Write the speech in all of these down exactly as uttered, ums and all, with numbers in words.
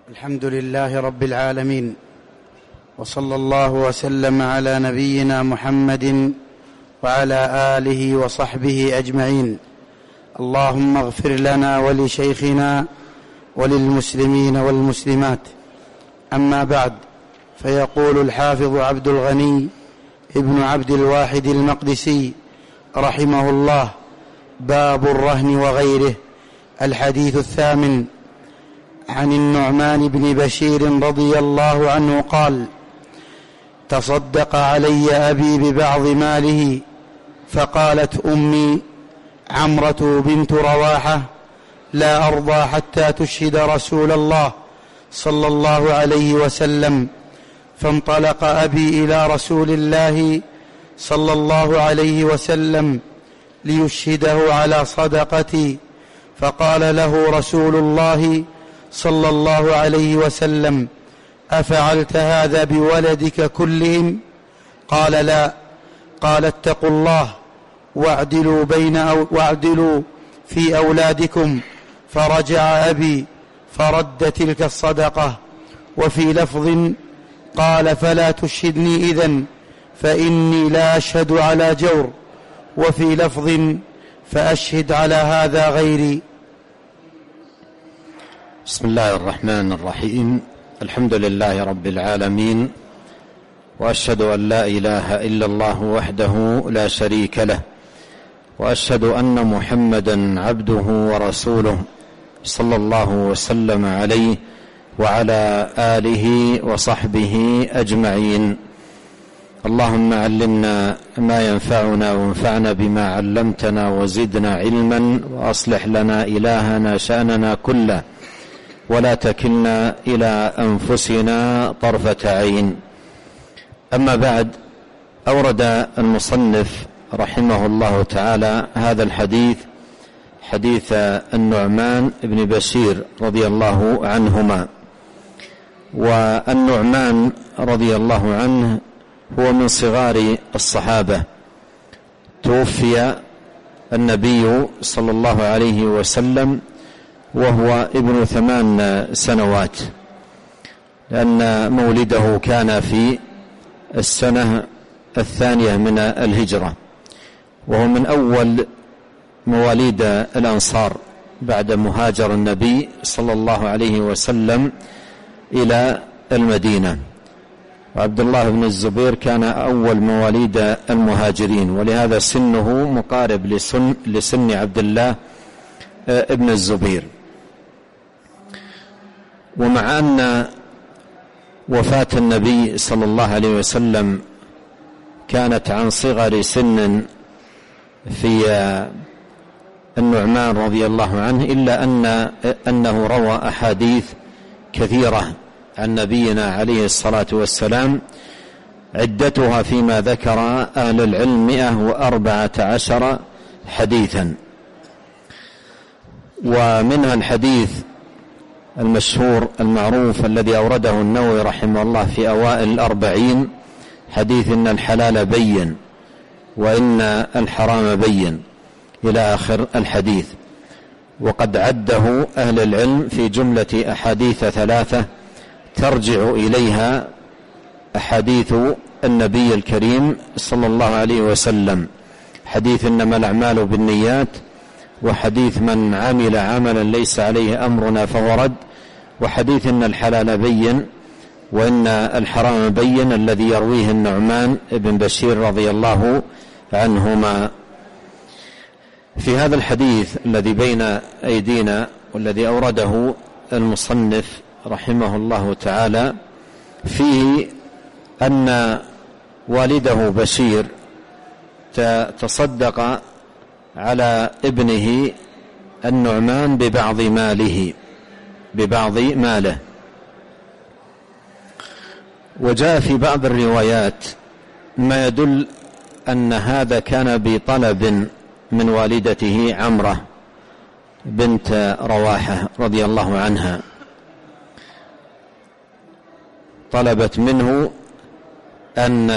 الحمد لله رب العالمين، وصلى الله وسلم على نبينا محمد وعلى آله وصحبه أجمعين. اللهم اغفر لنا ولشيخنا وللمسلمين والمسلمات. أما بعد، فيقول الحافظ عبد الغني ابن عبد الواحد المقدسي رحمه الله: باب الرهن وغيره. الحديث الثامن. عن النعمان بن بشير رضي الله عنه قال: تصدق علي أبي ببعض ماله، فقالت أمي عمرة بنت رواحة: لا أرضى حتى تشهد رسول الله صلى الله عليه وسلم. فانطلق أبي إلى رسول الله صلى الله عليه وسلم ليشهده على صدقتي، فقال له رسول الله صلى الله عليه وسلم: أفعلت هذا بولدك كلهم؟ قال: لا. قال: اتقوا الله واعدلوا بين أو واعدلوا في أولادكم. فرجع أبي فرد تلك الصدقة. وفي لفظ قال: فلا تشهدني إذن، فإني لا أشهد على جور. وفي لفظ: فأشهد على هذا غيري. بسم الله الرحمن الرحيم. الحمد لله رب العالمين، وأشهد أن لا إله إلا الله وحده لا شريك له، وأشهد أن محمدا عبده ورسوله صلى الله وسلم عليه وعلى آله وصحبه أجمعين. اللهم علمنا ما ينفعنا وانفعنا بما علمتنا وزدنا علما، وأصلح لنا إلهنا شأننا كله، ولا تكلنا إلى أنفسنا طرفة عين. أما بعد، أورد المصنف رحمه الله تعالى هذا الحديث، حديث النعمان بن بشير رضي الله عنهما. والنعمان رضي الله عنه هو من صغار الصحابة، توفي النبي صلى الله عليه وسلم وهو ابن ثمان سنوات، لأن مولده كان في السنة الثانية من الهجرة، وهو من أول مواليد الأنصار بعد مهاجر النبي صلى الله عليه وسلم إلى المدينة. وعبد الله بن الزبير كان أول مواليد المهاجرين، ولهذا سنه مقارب لسن, لسن عبد الله ابن الزبير. ومع أن وفاة النبي صلى الله عليه وسلم كانت عن صغر سن في النعمان رضي الله عنه، إلا أن أنه روى أحاديث كثيرة عن نبينا عليه الصلاة والسلام، عدتها فيما ذكر أهل العلم مئة وأربعة عشر حديثا. ومنها الحديث المشهور المعروف الذي أورده النووي رحمه الله في أوائل الأربعين، حديث إن الحلال بين وإن الحرام بين إلى آخر الحديث. وقد عده أهل العلم في جملة أحاديث ثلاثة ترجع إليها أحاديث النبي الكريم صلى الله عليه وسلم: حديث إنما الأعمال بالنيات، وحديث من عمل عملا ليس عليه أمرنا فهو رد، وحديث إن الحلال بين وإن الحرام بين الذي يرويه النعمان بن بشير رضي الله عنهما. في هذا الحديث الذي بين أيدينا والذي أورده المصنف رحمه الله تعالى، فيه أن والده بشير تصدق على ابنه النعمان ببعض ماله ببعض ماله وجاء في بعض الروايات ما يدل أن هذا كان بطلب من والدته عمرة بنت رواحة رضي الله عنها، طلبت منه أن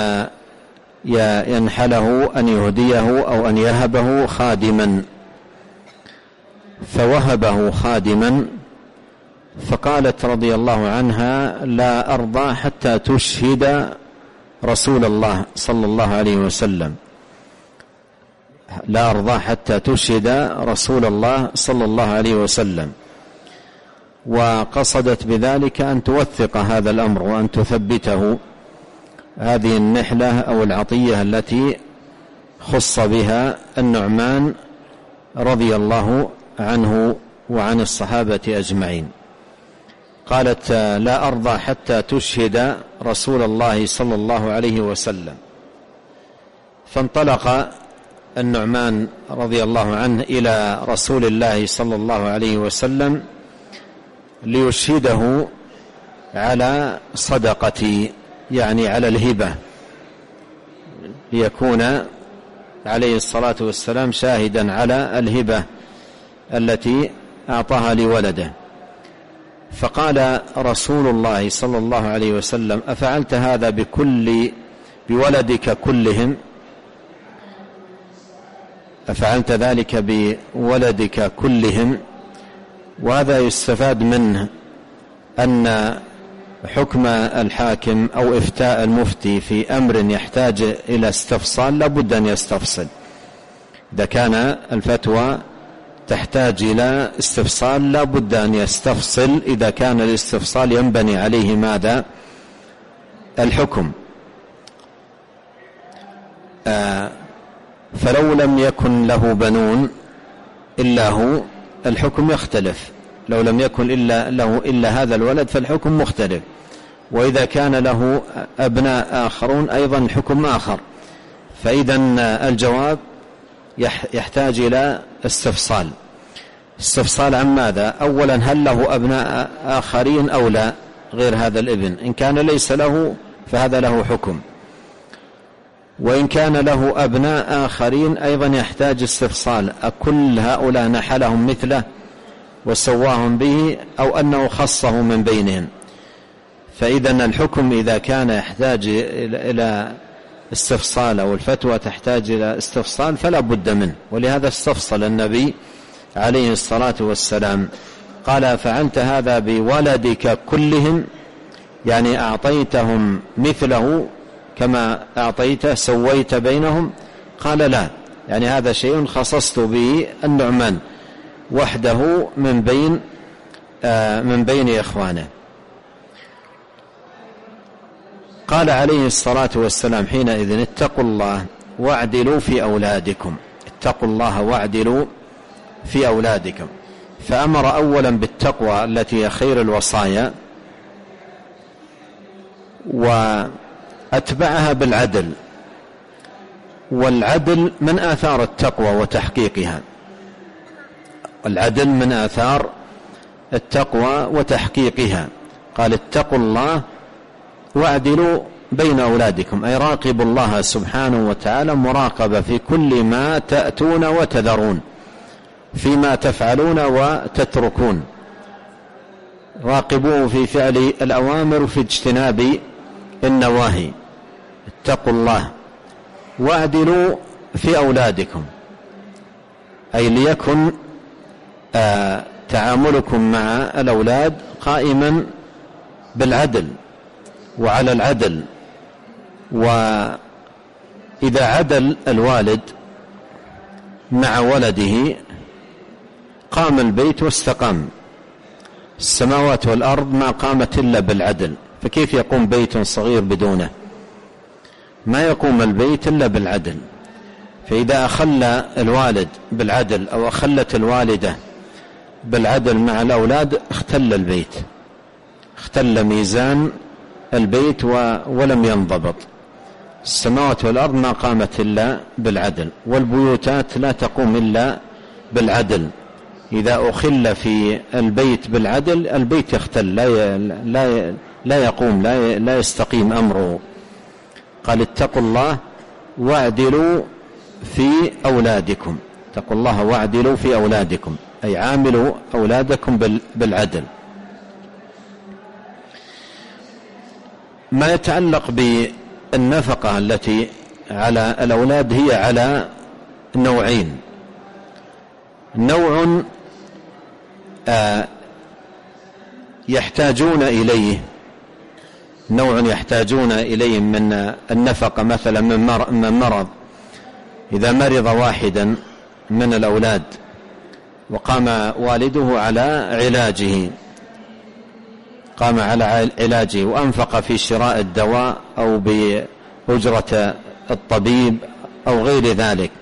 ينحله أن يهديه أو أن يهبه خادما، فوهبه خادما فقالت رضي الله عنها: لا أرضى حتى تشهد رسول الله صلى الله عليه وسلم، لا أرضى حتى تشهد رسول الله صلى الله عليه وسلم. وقصدت بذلك أن توثق هذا الأمر وأن تثبته، هذه النحلة أو العطية التي خص بها النعمان رضي الله عنه وعن الصحابة أجمعين. قالت: لا أرضى حتى تشهد رسول الله صلى الله عليه وسلم. فانطلق النعمان رضي الله عنه إلى رسول الله صلى الله عليه وسلم ليشهده على صدقتي، يعني على الهبة، ليكون عليه الصلاة والسلام شاهدا على الهبة التي أعطاها لولده. فقال رسول الله صلى الله عليه وسلم: أفعلت هذا بكل بولدك كلهم؟ أفعلت ذلك بولدك كلهم؟ وهذا يستفاد منه أن حكم الحاكم أو إفتاء المفتي في أمر يحتاج إلى استفصال لابد أن يستفصل. إذا كان الفتوى تحتاج إلى استفصال لابد أن يستفصل، إذا كان الاستفصال ينبني عليه ماذا؟ الحكم. آه فلو لم يكن له بنون إلا هو الحكم يختلف، لو لم يكن إلا له إلا هذا الولد فالحكم مختلف، وإذا كان له أبناء آخرون أيضا الحكم آخر. فإذا الجواب يحتاج إلى استفصال. استفصال عن ماذا؟ أولا هل له أبناء آخرين أو لا غير هذا الابن؟ إن كان ليس له فهذا له حكم، وإن كان له أبناء آخرين أيضا يحتاج استفصال، أكل هؤلاء نحلهم مثله وسواهم به أو أنه خصه من بينهم؟ فإذا الحكم إذا كان يحتاج إلى استفصال أو الفتوى تحتاج إلى استفصال فلا بد منه، ولهذا استفصل النبي عليه الصلاة والسلام. قال: فعلت هذا بولدك كلهم، يعني أعطيتهم مثله كما أعطيته، سويت بينهم؟ قال: لا، يعني هذا شيء خصصت به النعمان وحده من بين آه من بين إخوانه. قال عليه الصلاة والسلام حينئذ: اتقوا الله واعدلوا في أولادكم، اتقوا الله واعدلوا في أولادكم. فأمر أولا بالتقوى التي هي خير الوصايا، وأتبعها بالعدل، والعدل من آثار التقوى وتحقيقها، العدل من آثار التقوى وتحقيقها. قال: اتقوا الله واعدلوا بين أولادكم، أي راقبوا الله سبحانه وتعالى مراقبة في كل ما تأتون وتذرون، فيما تفعلون وتتركون، راقبوه في فعل الأوامر وفي اجتناب النواهي. اتقوا الله واعدلوا في أولادكم، أي ليكن آه تعاملكم مع الأولاد قائما بالعدل وعلى العدل. وإذا عدل الوالد مع ولده قام البيت واستقام. السماوات والأرض ما قامت إلا بالعدل، فكيف يقوم بيت صغير بدونه؟ ما يقوم البيت إلا بالعدل. فإذا أخل الوالد بالعدل أو أخلت الوالدة بالعدل مع الأولاد اختل البيت، اختل ميزان البيت ولم ينضبط. السماوات والأرض ما قامت إلا بالعدل، والبيوتات لا تقوم إلا بالعدل. إذا أخل في البيت بالعدل البيت يختل، لا لا لا يقوم، لا لا يستقيم أمره. قال: اتقوا الله واعدلوا في أولادكم، اتقوا الله واعدلوا في أولادكم، أي عاملوا أولادكم بالعدل. ما يتعلق بالنفقة التي على الأولاد هي على نوعين: نوع آه يحتاجون إليه، نوع يحتاجون إليه من النفقة، مثلا من مرض، إذا مرض واحدا من الأولاد وقام والده على علاجه قام على علاجه وأنفق في شراء الدواء أو بأجرة الطبيب أو غير ذلك،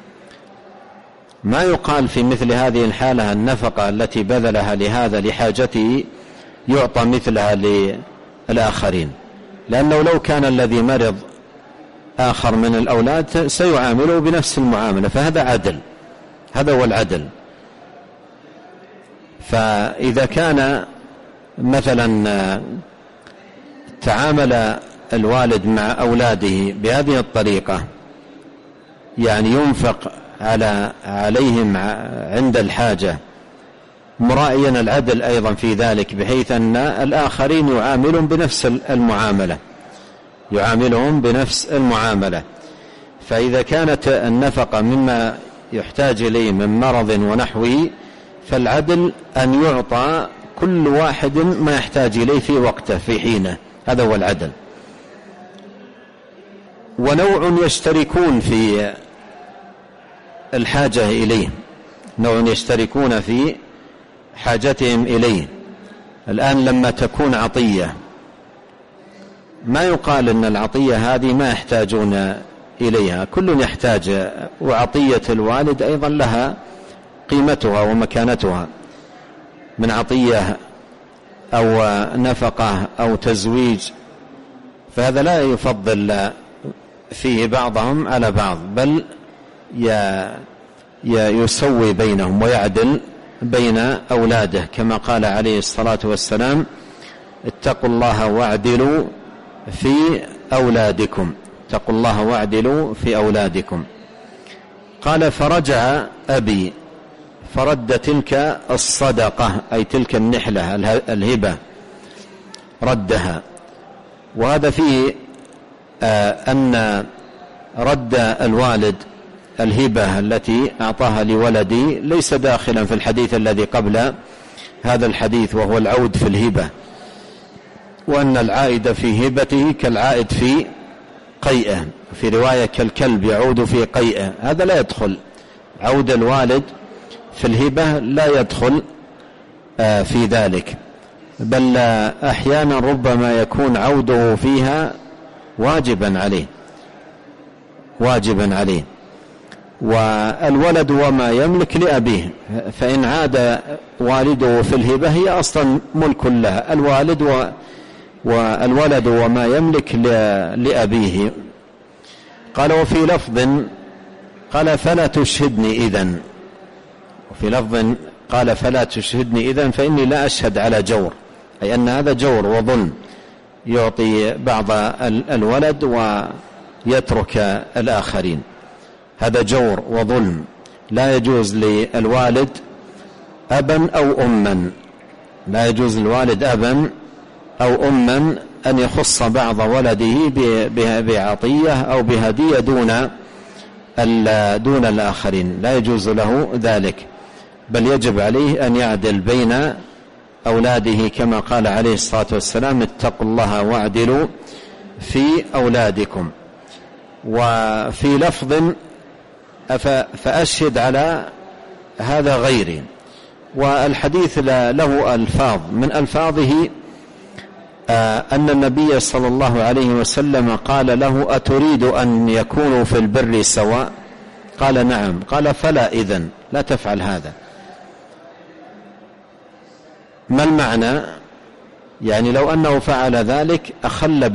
ما يقال في مثل هذه الحالة النفقة التي بذلها لهذا لحاجته يعطى مثلها للآخرين، لأنه لو كان الذي مرض آخر من الأولاد سيعامله بنفس المعاملة، فهذا عدل، هذا هو العدل. فإذا كان مثلا تعامل الوالد مع أولاده بهذه الطريقة، يعني ينفق على عليهم عند الحاجة مراعيا العدل أيضا في ذلك، بحيث أن الآخرين يعاملون بنفس المعاملة يعاملهم بنفس المعاملة. فإذا كانت النفقة مما يحتاج إليه من مرض ونحوه، فالعدل أن يعطى كل واحد ما يحتاج إليه في وقته في حينه، هذا هو العدل. ونوع يشتركون في الحاجة إليه، نوع يشتركون في حاجتهم إليه. الآن لما تكون عطية، ما يقال أن العطية هذه ما يحتاجون إليها، كل يحتاج، وعطية الوالد أيضا لها قيمتها ومكانتها، من عطية أو نفقة أو تزويج، فهذا لا يفضل فيه بعضهم على بعض، بل يسوي بينهم ويعدل بين أولاده، كما قال عليه الصلاة والسلام: اتقوا الله واعدلوا في أولادكم، اتقوا الله واعدلوا في أولادكم. قال: فرجع أبي فرد تلك الصدقة، أي تلك النحلة الهبة ردها. وهذا فيه آه أن رد الوالد الهبة التي أعطاها لولدي ليس داخلا في الحديث الذي قبل هذا الحديث، وهو العود في الهبة، وأن العائد في هبته كالعائد في قيئه، في رواية كالكلب يعود في قيئه، هذا لا يدخل. عود الوالد في الهبة لا يدخل في ذلك، بل أحيانا ربما يكون عوده فيها واجبا عليه واجبا عليه والولد وما يملك لأبيه، فإن عاد والده في الهبة هي أصلا ملك لها، الوالد و والولد وما يملك لأبيه. قال: وفي لفظ قال: فلا تشهدني إذن، وفي لفظ قال: فلا تشهدني إذن فإني لا أشهد على جور، أي أن هذا جور وظلم، يعطي بعض الولد ويترك الآخرين، هذا جور وظلم، لا يجوز للوالد أبا أو أما، لا يجوز للوالد أبا أو أما أن يخص بعض ولده بعطية أو بهدية دون دون الآخرين، لا يجوز له ذلك، بل يجب عليه أن يعدل بين أولاده، كما قال عليه الصلاة والسلام: اتقوا الله واعدلوا في أولادكم. وفي لفظ: فأشهد على هذا غيري. والحديث له ألفاظ، من ألفاظه أن النبي صلى الله عليه وسلم قال له: أتريد أن يكونوا في البر سواء؟ قال: نعم. قال: فلا إذن، لا تفعل هذا. ما المعنى؟ يعني لو أنه فعل ذلك أخل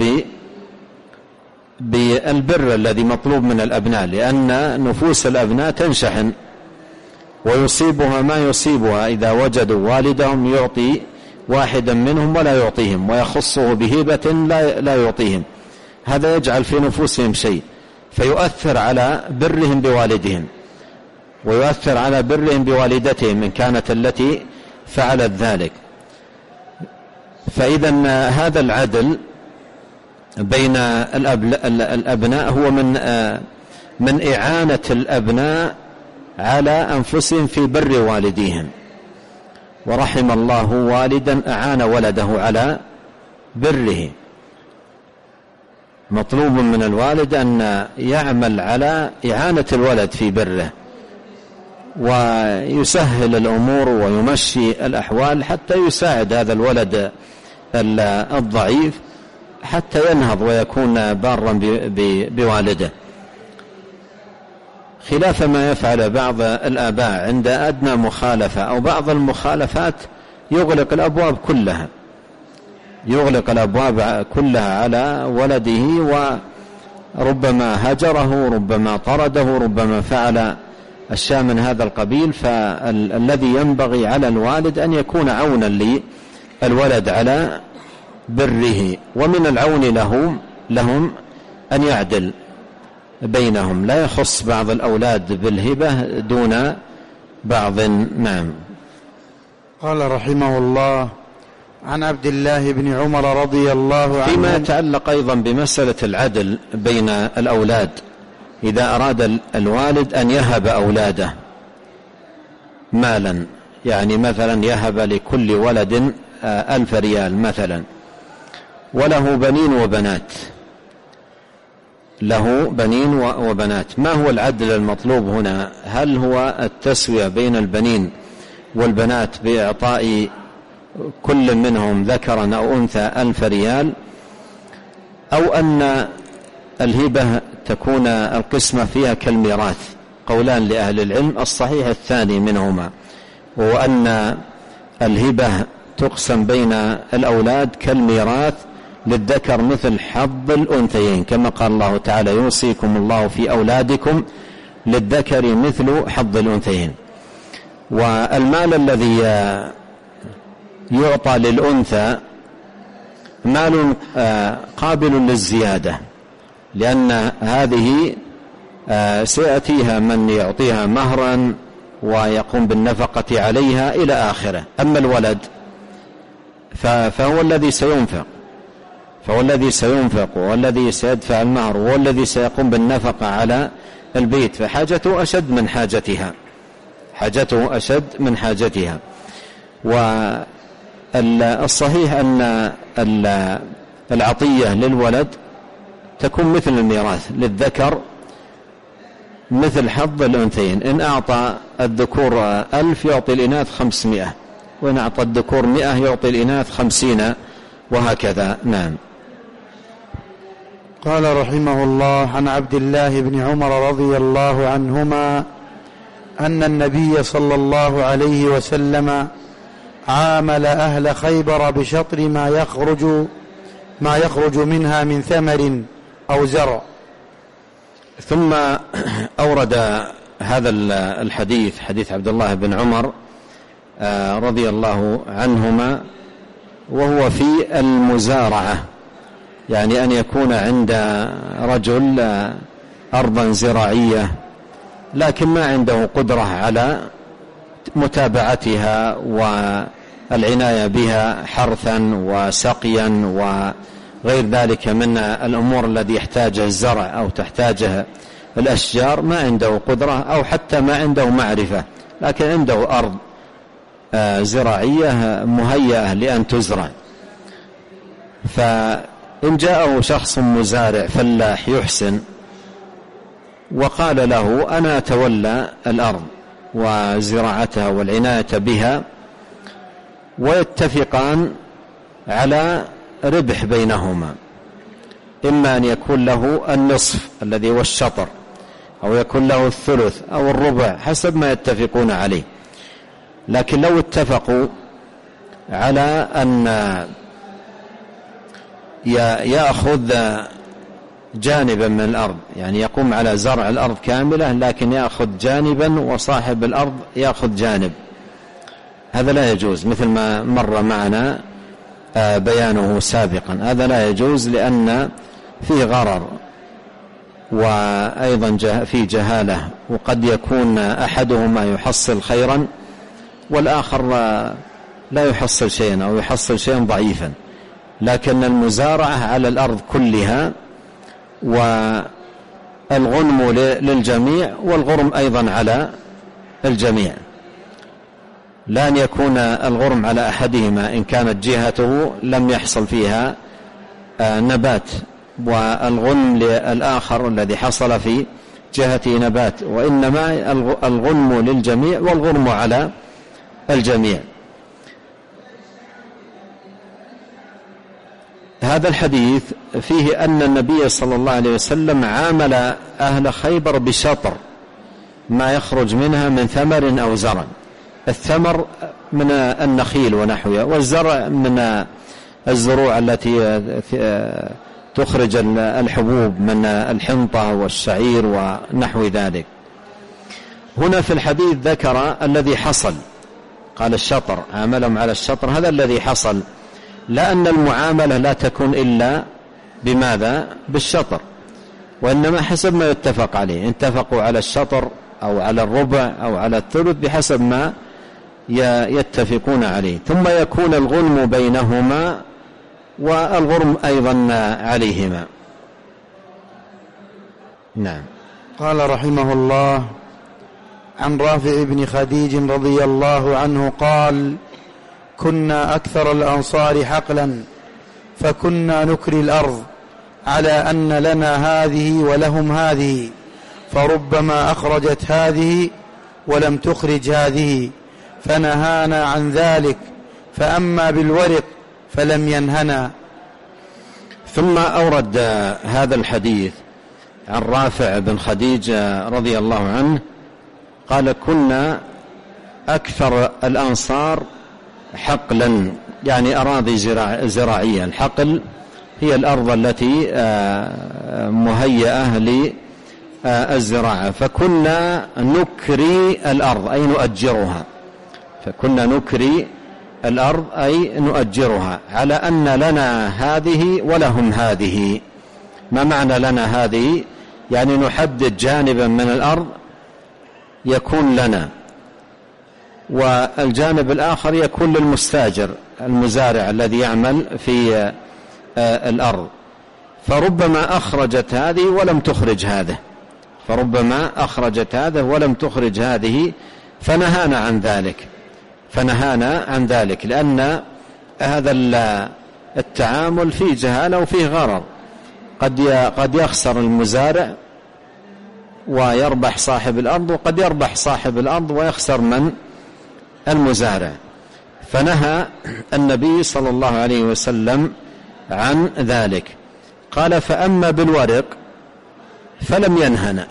بالبر الذي مطلوب من الأبناء، لأن نفوس الأبناء تنشحن ويصيبها ما يصيبها إذا وجدوا والدهم يعطي واحدا منهم ولا يعطيهم، ويخصه بهبة لا لا يعطيهم، هذا يجعل في نفوسهم شيء، فيؤثر على برهم بوالدهم، ويؤثر على برهم بوالدتهم إن كانت التي فعلت ذلك. فإذا هذا العدل بين الأبناء هو من من إعانة الأبناء على أنفسهم في بر والديهم، ورحم الله والدا أعان ولده على بره. مطلوب من الوالد أن يعمل على إعانة الولد في بره ويسهل الأمور ويمشي الأحوال حتى يساعد هذا الولد الضعيف حتى ينهض ويكون بارا بوالده، خلاف ما يفعل بعض الآباء عند أدنى مخالفة أو بعض المخالفات يغلق الأبواب كلها يغلق الأبواب كلها على ولده، وربما هجره، ربما طرده، ربما فعل أشياء من هذا القبيل. فالذي ينبغي على الوالد أن يكون عونا للولد على بره، ومن العون لهم, لهم أن يعدل بينهم، لا يخص بعض الأولاد بالهبة دون بعض. نعم. قال رحمه الله: عن عبد الله بن عمر رضي الله عنه فيما يتعلق أيضا بمسألة العدل بين الأولاد، إذا أراد الوالد أن يهب أولاده مالا، يعني مثلا يهب لكل ولد ألف ريال مثلا، وله بنين وبنات له بنين وبنات ما هو العدل المطلوب هنا؟ هل هو التسوية بين البنين والبنات بإعطاء كل منهم ذكرا أو أنثى ألف ريال، أو أن الهبة تكون القسمة فيها كالميراث؟ قولان لأهل العلم، الصحيح الثاني منهما، وهو أن الهبة تقسم بين الأولاد كالميراث للذكر مثل حظ الأنثيين، كما قال الله تعالى: يوصيكم الله في أولادكم للذكر مثل حظ الأنثيين. والمال الذي يعطى للأنثى مال قابل للزيادة، لأن هذه سيأتيها من يعطيها مهرا ويقوم بالنفقة عليها إلى آخره. أما الولد فهو الذي سينفق فهو الذي سينفق والذي سيدفع المهر والذي سيقوم بالنفقة على البيت، فحاجته أشد من حاجتها حاجته أشد من حاجتها. والصحيح أن العطية للولد تكون مثل الميراث للذكر مثل حظ الأنثيين، إن أعطى الذكور ألف يعطي الإناث خمسمائة، وإن أعطى الذكور مئة يعطي الإناث خمسين، وهكذا. نعم. قال رحمه الله: عن عبد الله بن عمر رضي الله عنهما أن النبي صلى الله عليه وسلم عامل أهل خيبر بشطر ما يخرج ما يخرج منها من ثمر أو زرع. ثم أورد هذا الحديث، حديث عبد الله بن عمر رضي الله عنهما، وهو في المزارعة، يعني أن يكون عند رجل أرضا زراعية لكن ما عنده قدرة على متابعتها والعناية بها حرثا وسقيا وغير ذلك من الأمور الذي يحتاجها الزرع أو تحتاجها الأشجار، ما عنده قدرة أو حتى ما عنده معرفة، لكن عنده أرض زراعية مهيئة لأن تزرع. فإن جاءه شخص مزارع فلاح يحسن وقال له: أنا أتولى الأرض وزراعتها والعناية بها، ويتفقان على ربح بينهما، إما أن يكون له النصف الذي هو الشطر، أو يكون له الثلث أو الربع حسب ما يتفقون عليه. لكن لو اتفقوا على أن يأخذ جانبا من الأرض، يعني يقوم على زرع الأرض كاملة لكن يأخذ جانبا وصاحب الأرض يأخذ جانب، هذا لا يجوز، مثل ما مر معنا بيانه سابقا. هذا لا يجوز لأن فيه غرر، وأيضا في جهالة، وقد يكون أحدهما يحصل خيرا والآخر لا يحصل شيئا أو يحصل شيئا ضعيفا. لكن المزارعة على الأرض كلها، والغنم للجميع والغرم أيضا على الجميع. لا أن يكون الغرم على أحدهما إن كانت جهته لم يحصل فيها نبات، والغنم للآخر الذي حصل في جهته نبات، وإنما الغنم للجميع والغرم على الجميع. هذا الحديث فيه أن النبي صلى الله عليه وسلم عامل أهل خيبر بشطر ما يخرج منها من ثمر أو زرع. الثمر من النخيل ونحوها، والزرع من الزروع التي تخرج الحبوب من الحنطة والشعير ونحو ذلك. هنا في الحديث ذكر الذي حصل، قال الشطر، عاملهم على الشطر، هذا الذي حصل، لأن المعاملة لا تكون إلا بماذا؟ بالشطر، وإنما حسب ما يتفق عليه، اتفقوا على الشطر أو على الربع أو على الثلث بحسب ما يتفقون عليه، ثم يكون الغنم بينهما والغرم أيضا عليهما. نعم. قال رحمه الله: عن رافع بن خديج رضي الله عنه قال: كنا أكثر الأنصار حقلا، فكنا نكري الأرض على أن لنا هذه ولهم هذه، فربما أخرجت هذه ولم تخرج هذه، فنهانا عن ذلك، فأما بالورق فلم ينهنا. ثم أورد هذا الحديث عن رافع بن خديج رضي الله عنه قال: كنا أكثر الأنصار حقلا، يعني أراضي زراعية. الحقل هي الأرض التي مهيئة للزراعة، فكنا نكري الأرض أي نؤجرها، فكنا نكري الأرض أي نؤجرها على أن لنا هذه ولهم هذه. ما معنى لنا هذه؟ يعني نحدد جانبا من الأرض يكون لنا، والجانب الآخر يكون للمستاجر المزارع الذي يعمل في الأرض، فربما أخرجت هذه ولم تخرج هذه، فربما أخرجت هذه ولم تخرج هذه، فنهانا عن ذلك، فنهانا عن ذلك لأن هذا التعامل فيه جهالة وفيه غرر، قد قد يخسر المزارع ويربح صاحب الأرض، وقد يربح صاحب الأرض ويخسر من المزارع. فنهى النبي صلى الله عليه وسلم عن ذلك. قال: فأما بالورق فلم ينهنا.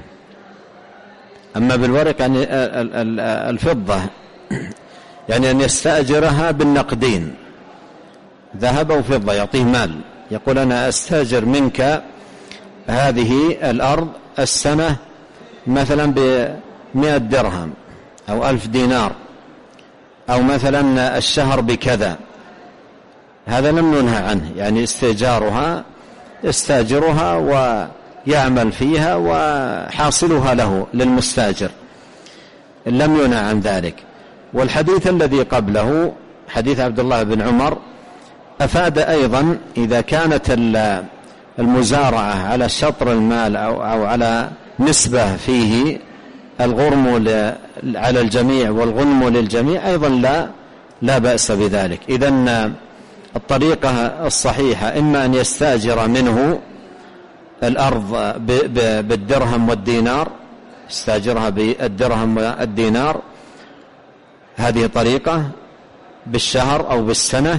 أما بالورق يعني الفضة، يعني أن يستأجرها بالنقدين، ذهب وفضة، يعطيه مال، يقول: أنا أستأجر منك هذه الأرض السنة مثلا بمئة درهم أو ألف دينار، أو مثلا الشهر بكذا. هذا لم ننهى عنه، يعني استئجارها يستأجرها ويعمل فيها وحاصلها له للمستأجر، لم ينهى عن ذلك. والحديث الذي قبله حديث عبد الله بن عمر أفاد أيضا إذا كانت المزارعة على شطر المال أو على نسبة فيه الغرم على الجميع والغنم للجميع أيضا لا لا بأس بذلك. إذن الطريقة الصحيحة إما أن يستأجر منه الأرض بالدرهم والدينار، يستأجرها بالدرهم والدينار، هذه طريقة بالشهر أو بالسنة.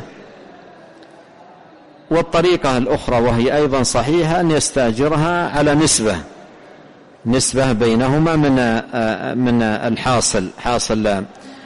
والطريقة الأخرى وهي أيضا صحيحة أن يستأجرها على نسبة نسبة بينهما من من الحاصل، حاصل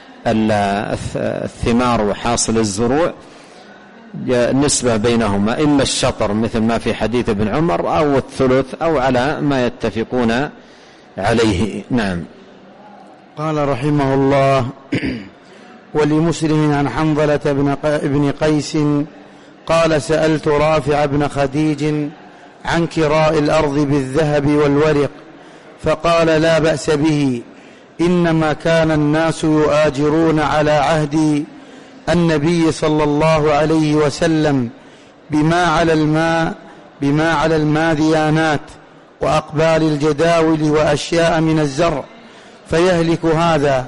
الثمار وحاصل الزروع، نسبة بينهما، إما الشطر مثل ما في حديث ابن عمر أو الثلث أو على ما يتفقون عليه. نعم. قال رحمه الله: ولمسلم عن حنظلة بن قيس قال: سألت رافع بن خديج عن كراء الأرض بالذهب والورق، فقال: لا بأس به، إنما كان الناس يؤاجرون على عهد النبي صلى الله عليه وسلم بما على الماء بما على الماذيانات وأقبال الجداول وأشياء من الزرع، فيهلك هذا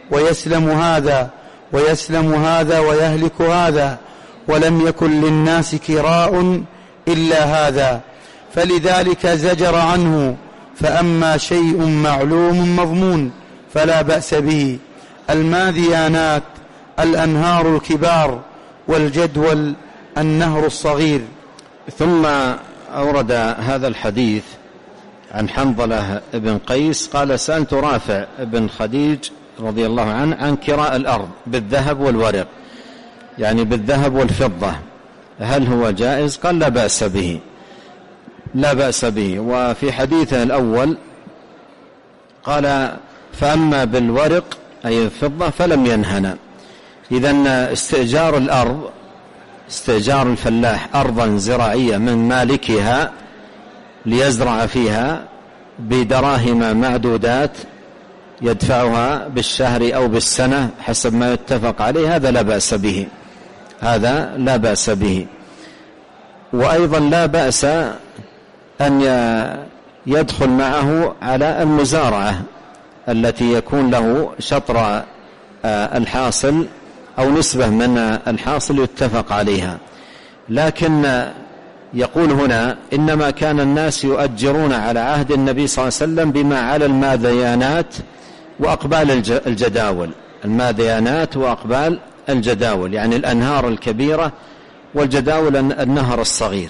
ويسلم هذا ويسلم هذا ويهلك هذا، ولم يكن للناس كراء إلا هذا، فلذلك زجر عنه. فأما شيء معلوم مضمون فلا بأس به، الماديانات الأنهار الكبار، والجدول النهر الصغير. ثم أورد هذا الحديث عن حنظلة بن قيس قال: سألت رافع بن خديج رضي الله عنه عن كراء الأرض بالذهب والورق، يعني بالذهب والفضة، هل هو جائز؟ قال: لا بأس به، لا بأس به. وفي حديثه الأول قال: فأما بالورق أي الفضة فلم ينهنا. إذن استئجار الأرض، استئجار الفلاح أرضا زراعية من مالكها ليزرع فيها بدراهم معدودات يدفعها بالشهر أو بالسنة حسب ما يتفق عليه، هذا لا بأس به، هذا لا بأس به. وأيضا لا بأس أن يدخل معه على المزارعة التي يكون له شطر الحاصل أو نسبة من الحاصل يتفق عليها. لكن يقول هنا: إنما كان الناس يؤجرون على عهد النبي صلى الله عليه وسلم بما على الماديانات وأقبال الجداول، الماديانات وأقبال الجداول، يعني الأنهار الكبيرة والجداول النهر الصغير،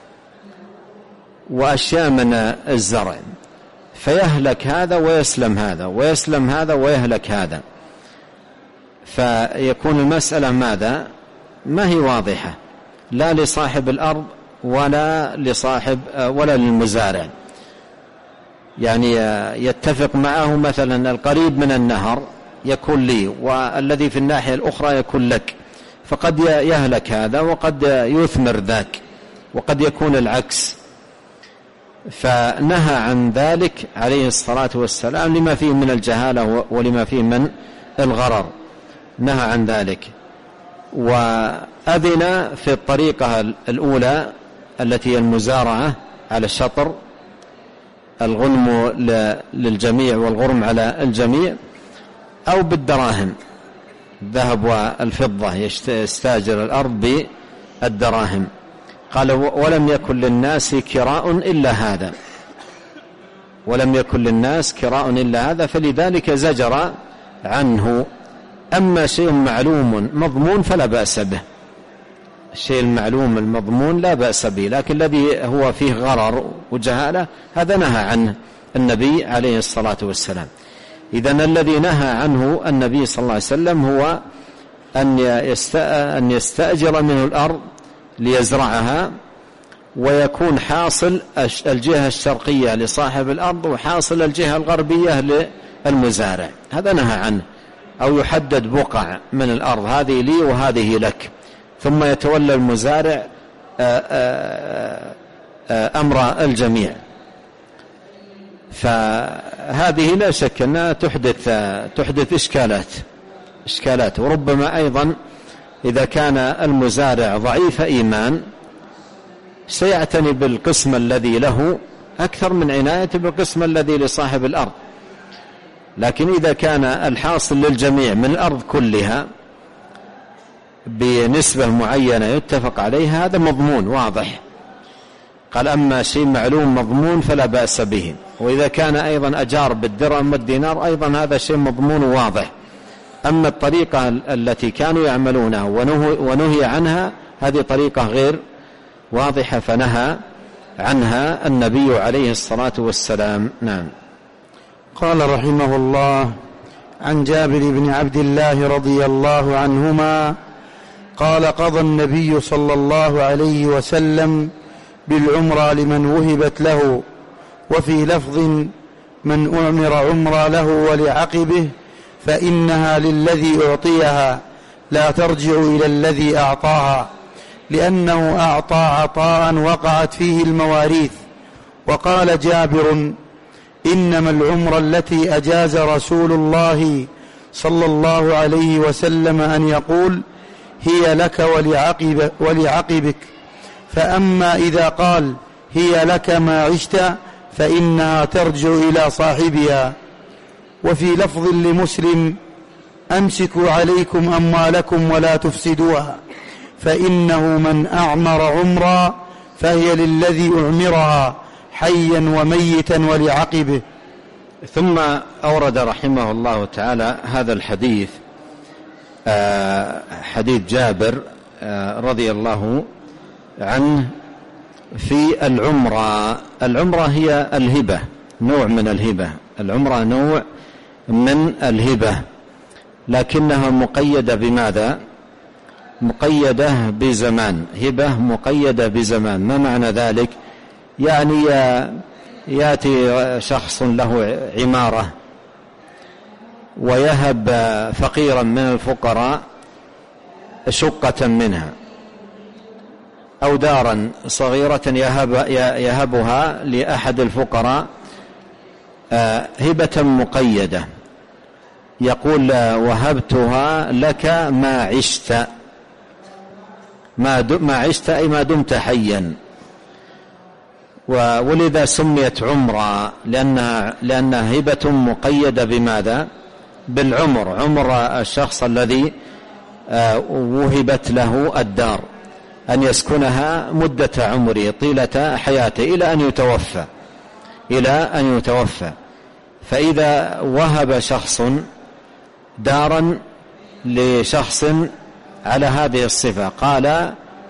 وأشياء من الزرع، فيهلك هذا ويسلم هذا، ويسلم هذا ويهلك هذا، فيكون المسألة ماذا؟ ما هي واضحة، لا لصاحب الأرض ولا لصاحب ولا للمزارع. يعني يتفق معه مثلا القريب من النهر يكون لي، والذي في الناحية الأخرى يكون لك، فقد يهلك هذا وقد يثمر ذاك، وقد يكون العكس. فنهى عن ذلك عليه الصلاة والسلام لما فيه من الجهالة ولما فيه من الغرر، نهى عن ذلك. وأذن في الطريقة الأولى التي هي المزارعة على الشطر، الغنم للجميع والغرم على الجميع، أو بالدراهم، الذهب والفضة، يستاجر الأرض بالدراهم. قال: ولم يكن للناس كراء إلا هذا، ولم يكن للناس كراء إلا هذا، فلذلك زجر عنه. أما شيء معلوم مضمون فلا بأس به، الشيء المعلوم المضمون لا بأس به، لكن الذي هو فيه غرر وجهالة هذا نهى عنه النبي عليه الصلاة والسلام. إذن الذي نهى عنه النبي صلى الله عليه وسلم هو أن يستأجر منه الأرض ليزرعها، ويكون حاصل الجهة الشرقية لصاحب الأرض وحاصل الجهة الغربية للمزارع، هذا نهى عنه. أو يحدد بقع من الأرض، هذه لي وهذه لك، ثم يتولى المزارع أمر الجميع. فهذه لا شك أنها تحدث تحدث إشكالات إشكالات وربما أيضا إذا كان المزارع ضعيف إيمان سيعتني بالقسم الذي له أكثر من عنايته بالقسم الذي لصاحب الأرض. لكن إذا كان الحاصل للجميع من الأرض كلها بنسبة معينة يتفق عليها، هذا مضمون واضح. قال: أما شيء معلوم مضمون فلا بأس به. وإذا كان أيضا أجار بالدرهم والدينار أيضا هذا شيء مضمون واضح. أما الطريقة التي كانوا يعملونها ونهي عنها هذه طريقة غير واضحة، فنهى عنها النبي عليه الصلاة والسلام. نعم. قال رحمه الله: عن جابر بن عبد الله رضي الله عنهما قال: قضى النبي صلى الله عليه وسلم بالعمرة لمن وهبت له، وفي لفظ: من أعمر عمرة له ولعقبه فإنها للذي أعطيها لا ترجع إلى الذي أعطاها، لأنه أعطى عطاء وقعت فيه المواريث. وقال جابر: إنما العمرة التي أجاز رسول الله صلى الله عليه وسلم أن يقول هي لك ولعقب ولعقبك، فأما إذا قال هي لك ما عشت فإنها ترجع إلى صاحبها. وفي لفظ لمسلم: أمسكوا عليكم أموالكم ولا تفسدوها فإنه من أعمر عمرا فهي للذي أعمرها حيا وميتا ولعقبه. ثم أورد رحمه الله تعالى هذا الحديث، حديث جابر رضي الله عنه في العمرة. العمرة هي الهبة، نوع من الهبة. العمرة نوع من الهبة، لكنها مقيدة بماذا؟ مقيدة بزمان. هبة مقيدة بزمان. ما معنى ذلك؟ يعني يأتي شخص له عمارة ويهب فقيرا من الفقراء شقة منها، أو دارا صغيرة يهب يهبها لأحد الفقراء هبة مقيدة، يقول وهبتها لك ما عشت، ما عشت أي ما دمت حيا. ولذا سميت عمرة لأنها, لأنها هبة مقيدة بماذا؟ بالعمر، عمر الشخص الذي وهبت له الدار أن يسكنها مدة عمره طيلة حياته إلى أن يتوفى إلى أن يتوفى. فإذا وهب شخص دارا لشخص على هذه الصفة، قال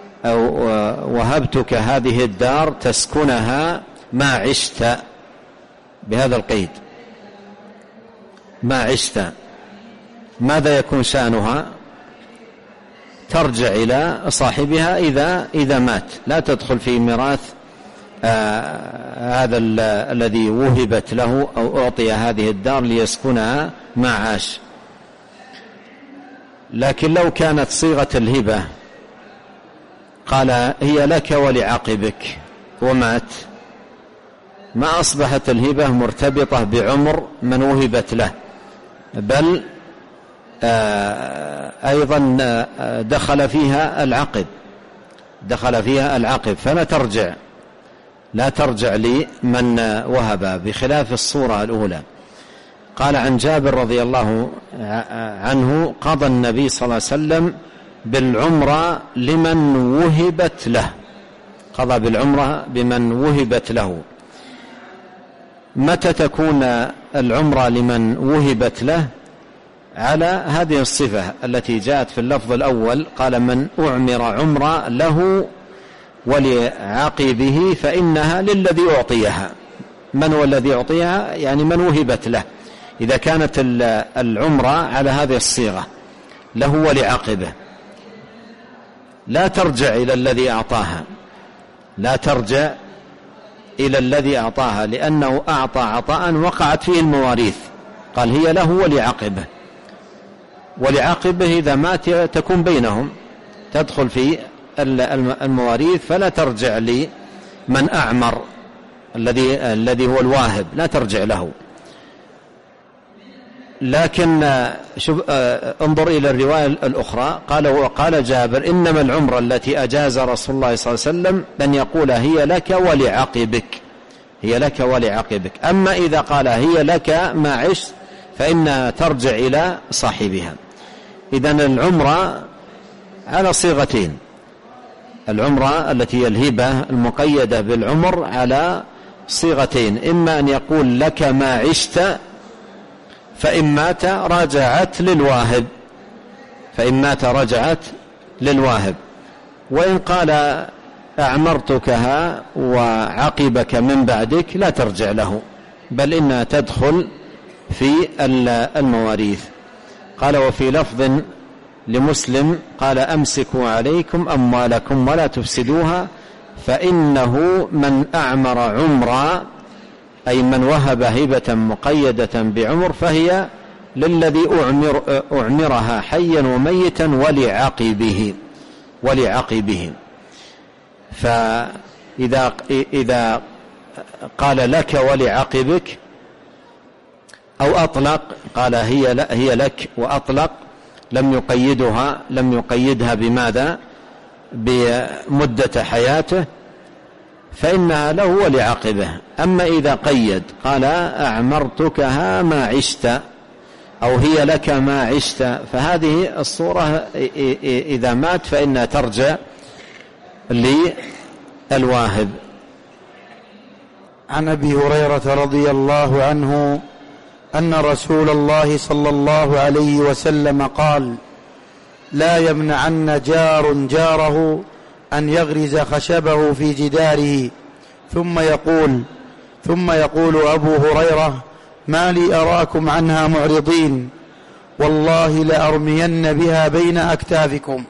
وهبتك هذه الدار تسكنها ما عشت، بهذا القيد ما عشت، ماذا يكون شأنها؟ ترجع إلى صاحبها إذا إذا مات، لا تدخل في ميراث آه هذا الذي وهبت له أو أعطي هذه الدار ليسكنها ما عاش. لكن لو كانت صيغة الهبة قال هي لك ولعقبك ومات، ما أصبحت الهبة مرتبطة بعمر من وهبت له، بل أيضا دخل فيها العقب دخل فيها العقب فلا ترجع لا ترجع لمن وهب، بخلاف الصورة الأولى. قال عن جابر رضي الله عنه قضى النبي صلى الله عليه وسلم بالعمرة لمن وهبت له، قضى بالعمرة بمن وهبت له. متى تكون العمرة لمن وهبت له؟ على هذه الصفة التي جاءت في اللفظ الأول، قال من أعمر عمرة له ولعقبه فإنها للذي أعطيها. من هو الذي أعطيها؟ يعني من وهبت له. إذا كانت العمرة على هذه الصيغة له ولعقبه، لا ترجع إلى الذي أعطاها لا ترجع إلى الذي أعطاها لأنه أعطى عطاء وقعت فيه المواريث. قال هي له ولعقبه، ولعقبه إذا مات تكون بينهم، تدخل في المواريث، فلا ترجع لمن أعمر الذي الذي هو الواهب، لا ترجع له. لكن شوف انظر إلى الرواية الأخرى، قال وقال جابر إنما العمرة التي أجاز رسول الله صلى الله عليه وسلم أن يقول هي لك ولعقبك، هي لك ولعقبك. أما إذا قال هي لك ما عشت فإنها ترجع إلى صاحبها. إذن العمرة على صيغتين، العمرة التي هي الهبة المقيدة بالعمر على صيغتين، إما أن يقول لك ما عشت فإن مات رجعت للواهب فإن مات رجعت للواهب وإن قال أعمرتكها وعقبك من بعدك لا ترجع له، بل إنها تدخل في المواريث. قال وفي لفظ لمسلم قال أمسكوا عليكم أموالكم ولا تفسدوها فإنه من أعمر عمرا، أي من وهب هبة مقيدة بعمر فهي للذي أعمر أعمرها حيا وميتا ولعقبه ولعقبه. فإذا إذا قال لك ولعقبك أو أطلق، قال هي هي لك وأطلق، لم يقيدها لم يقيدها بماذا؟ بمدة حياته، فإنها له ولعقبه. أما إذا قيد قال أعمرتكها ما عشت أو هي لك ما عشت، فهذه الصورة إذا مات فإنها ترجع للواهب. عن أبي هريرة رضي الله عنه أن رسول الله صلى الله عليه وسلم قال: لا يمنعن جار جاره أن يغرز خشبه في جداره. ثم يقول ثم يقول أبو هريرة: ما لي أراكم عنها معرضين، والله لأرمين بها بين أكتافكم.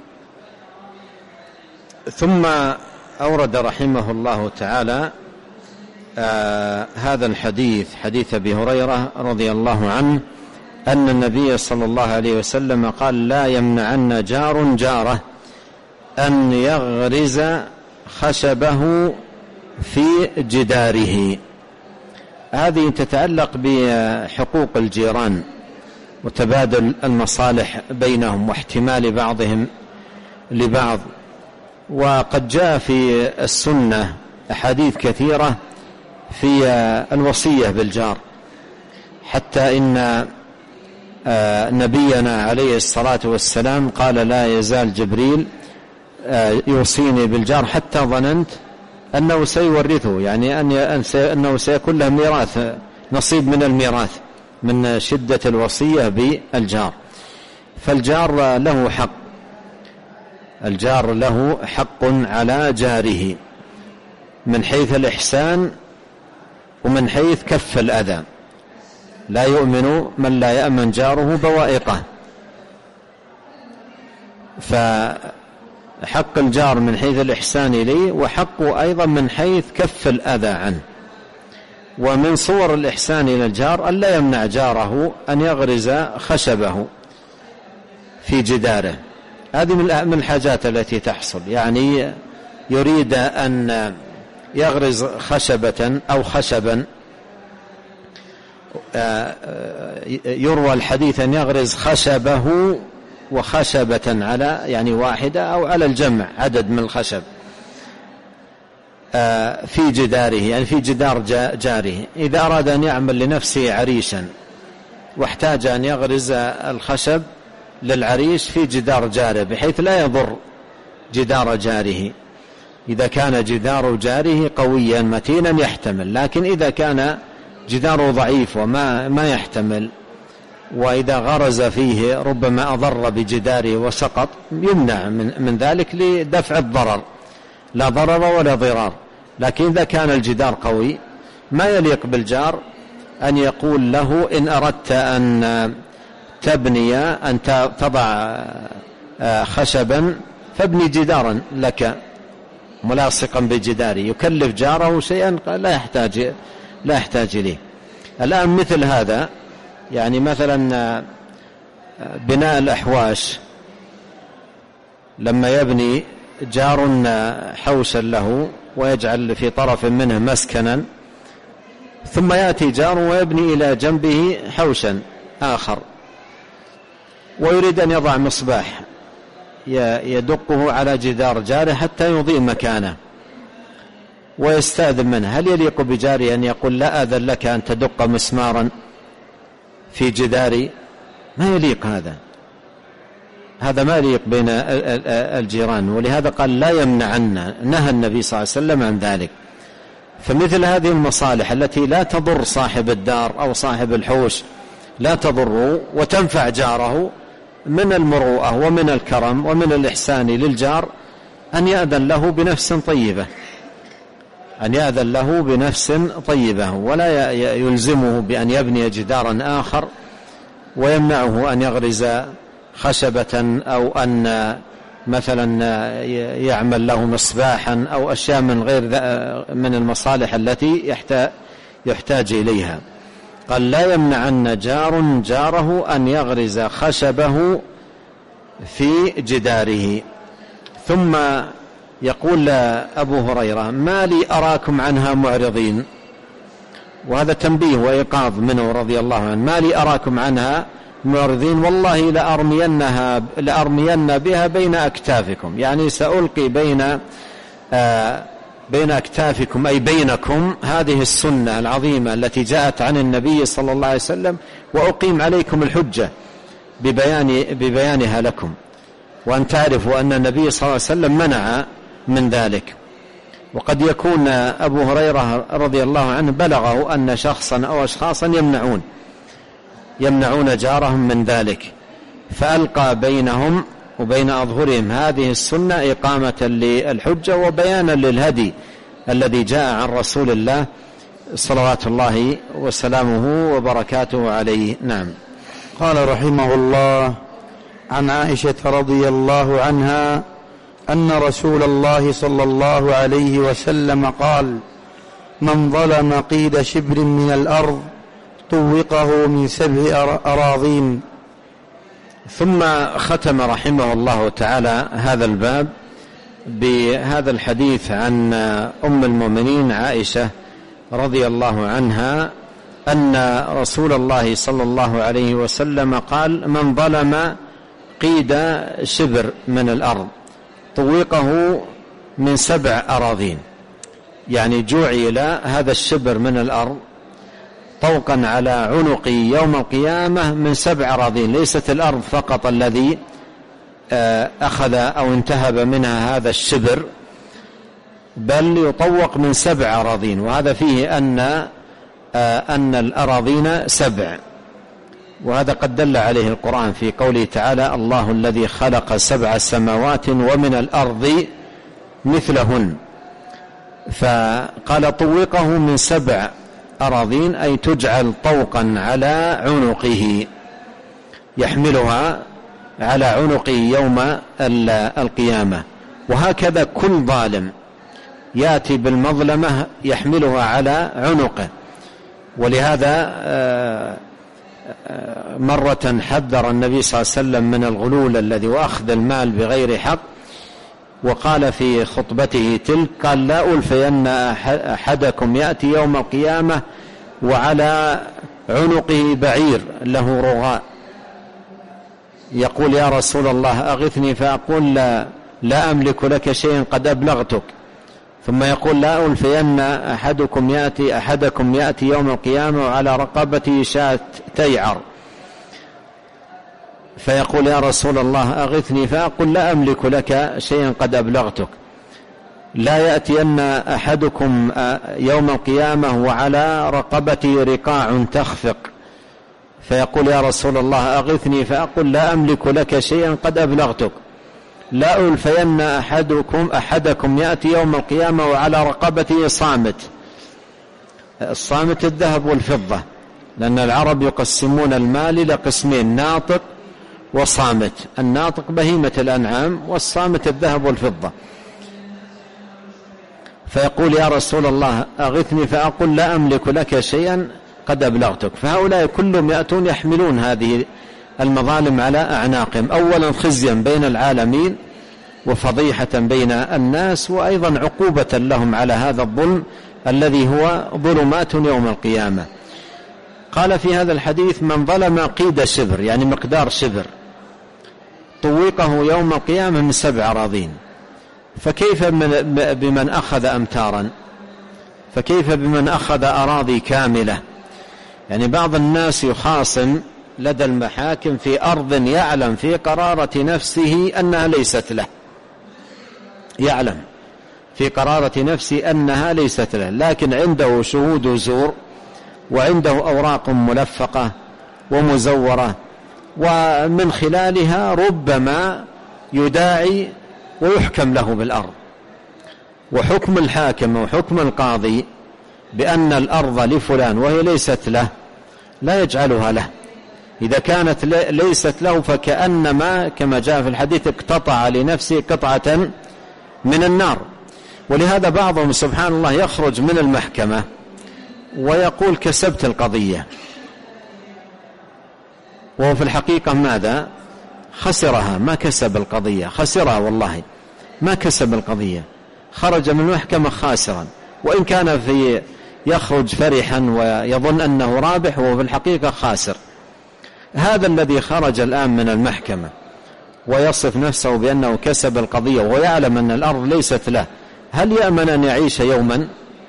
ثم أورد رحمه الله تعالى آه هذا الحديث، حديث أبي هريرة رضي الله عنه أن النبي صلى الله عليه وسلم قال: لا يمنعن جار جاره أن يغرز خشبه في جداره. هذه تتعلق بحقوق الجيران وتبادل المصالح بينهم واحتمال بعضهم لبعض. وقد جاء في السنة أحاديث كثيرة في الوصية بالجار، حتى إن نبينا عليه الصلاة والسلام قال: لا يزال جبريل يوصيني بالجار حتى ظننت أنه سيورثه، يعني أنه سيكون له ميراث، نصيب من الميراث من شدة الوصية بالجار. فالجار له حق، الجار له حق على جاره من حيث الإحسان ومن حيث كف الأذى. لا يؤمن من لا يأمن جاره بوائقه. فحق الجار من حيث الإحسان إليه، وحقه أيضا من حيث كف الأذى عنه. ومن صور الإحسان إلى الجار أن لا يمنع جاره أن يغرز خشبه في جداره. هذه من الحاجات التي تحصل، يعني يريد أن يغرز خشبة أو خشبا، يروى الحديث أن يغرز خشبه وخشبة على يعني واحدة أو على الجمع عدد من الخشب في جداره، يعني في جدار جاره. إذا أراد أن يعمل لنفسه عريشا واحتاج أن يغرز الخشب للعريش في جدار جاره بحيث لا يضر جدار جاره، إذا كان جدار جاره قويا متينا يحتمل. لكن إذا كان جداره ضعيف وما ما يحتمل، وإذا غرز فيه ربما أضر بجداره وسقط، يمنع من, من ذلك لدفع الضرر، لا ضرر ولا ضرار. لكن إذا كان الجدار قوي ما يليق بالجار أن يقول له: إن أردت أن تبني أن تضع خشبا فابني جدارا لك ملاصقا بجداري، يكلف جاره شيئا لا يحتاج لا يحتاج إليه. الآن مثل هذا، يعني مثلا بناء الأحواش، لما يبني جار حوشا له ويجعل في طرف منه مسكنا، ثم يأتي جار ويبني إلى جنبه حوشا آخر ويريد أن يضع مصباح يدقه على جدار جاره حتى يضيء مكانه، ويستأذن منه: هل يليق بجاري أن يقول: لا آذن لك أن تدق مسمارا في جداري؟ ما يليق هذا، هذا ما يليق بين الجيران. ولهذا قال: لا يمنعن، نهى النبي صلى الله عليه وسلم عن ذلك. فمثل هذه المصالح التي لا تضر صاحب الدار أو صاحب الحوش، لا تضره وتنفع جاره، من المروءة ومن الكرم ومن الإحسان للجار أن يأذن له بنفس طيبة، أن يأذن له بنفس طيبة، ولا يلزمه بأن يبني جدارا آخر ويمنعه أن يغرز خشبة أو أن مثلا يعمل له مصباحا أو أشياء من غير من المصالح التي يحتاج إليها. قال: لا يمنعن جار جاره أن يغرز خشبه في جداره. ثم يقول أبو هريرة: ما لي أراكم عنها معرضين. وهذا تنبيه وإيقاظ منه رضي الله عنه: ما لي أراكم عنها معرضين، والله لأرمينها لأرمين بها بين أكتافكم، يعني سألقي بين بين أكتافكم أي بينكم هذه السنة العظيمة التي جاءت عن النبي صلى الله عليه وسلم، وأقيم عليكم الحجة ببيان ببيانها لكم، وأن تعرفوا أن النبي صلى الله عليه وسلم منع من ذلك. وقد يكون أبو هريرة رضي الله عنه بلغه أن شخصا أو أشخاصا يمنعون يمنعون جارهم من ذلك، فألقى بينهم وبين أظهرهم هذه السنة إقامة للحجة وبيانا للهدي الذي جاء عن رسول الله صلوات الله وسلامه وبركاته عليه. نعم. قال رحمه الله: عن عائشة رضي الله عنها أن رسول الله صلى الله عليه وسلم قال: من ظلم قيد شبر من الأرض طوقه من سبع أراضين. ثم ختم رحمه الله تعالى هذا الباب بهذا الحديث عن أم المؤمنين عائشة رضي الله عنها أن رسول الله صلى الله عليه وسلم قال: من ظلم قيد شبر من الأرض طوقه من سبع أراضين، يعني جعل هذا الشبر من الأرض طوقا على عنقي يوم القيامة من سبع أراضين. ليست الأرض فقط الذي أخذ أو انتهب منها هذا الشبر، بل يطوق من سبع أراضين، وهذا فيه أن أن الأراضين سبع، وهذا قد دل عليه القرآن في قوله تعالى: الله الذي خلق سبع سماوات ومن الأرض مثلهن. فقال طوقه من سبع أراضين أي تجعل طوقا على عنقه، يحملها على عنقه يوم القيامة. وهكذا كل ظالم يأتي بالمظلمة يحملها على عنقه. ولهذا مرة حذر النبي صلى الله عليه وسلم من الغلول الذي وأخذ المال بغير حق، وقال في خطبته تلك: قال: لا ألفين أحدكم يأتي يوم القيامة وعلى عنقه بعير له رغاء، يقول: يا رسول الله أغثني، فأقول: لا, لا أملك لك شيئا قد أبلغتك. ثم يقول: لا ألفين أحدكم يأتي أحدكم يأتي يوم القيامة وعلى رقبته شاة تيعر، فيقول: يا رسول الله أغثني، فأقول: لا أملك لك شيئا قد أبلغتك. لا يأتين أحدكم يوم القيامة وعلى رقبته رقاع تخفق، فيقول: يا رسول الله أغثني، فأقول: لا أملك لك شيئا قد أبلغتك. لا ألفين أحدكم أحدكم يأتي يوم القيامة وعلى رقبته صامت. الصامت الذهب والفضة، لأن العرب يقسمون المال إلى قسمين: ناطق وصامت. الناطق بهيمة الأنعام، والصامت الذهب والفضة. فيقول: يا رسول الله أغثني، فأقول: لا أملك لك شيئا قد أبلغتك. فهؤلاء كلهم يأتون يحملون هذه المظالم على أعناقهم، أولا خزيا بين العالمين وفضيحة بين الناس، وأيضا عقوبة لهم على هذا الظلم الذي هو ظلمات يوم القيامة. قال في هذا الحديث: من ظلم قيد شبر، يعني مقدار شبر، طوقه يوم القيامة من سبع أراضين. فكيف بمن أخذ أمتارا؟ فكيف بمن أخذ أراضي كاملة؟ يعني بعض الناس يخاصم لدى المحاكم في أرض يعلم في قرارة نفسه أنها ليست له، يعلم في قرارة نفسه أنها ليست له، لكن عنده شهود زور وعنده أوراق ملفقة ومزورة، ومن خلالها ربما يداعي ويحكم له بالأرض. وحكم الحاكم وحكم القاضي بأن الأرض لفلان وهي ليست له لا يجعلها له. إذا كانت ليست له فكأنما كما جاء في الحديث اقتطع لنفسه قطعة من النار. ولهذا بعضهم سبحان الله يخرج من المحكمة ويقول: كسبت القضية، وهو في الحقيقة ماذا؟ خسرها، ما كسب القضية، خسرها والله، ما كسب القضية، خرج من المحكمة خاسرا، وإن كان في يخرج فرحا ويظن أنه رابح وهو في الحقيقة خاسر. هذا الذي خرج الآن من المحكمة ويصف نفسه بأنه كسب القضية ويعلم أن الأرض ليست له، هل يأمن أن يعيش يوما؟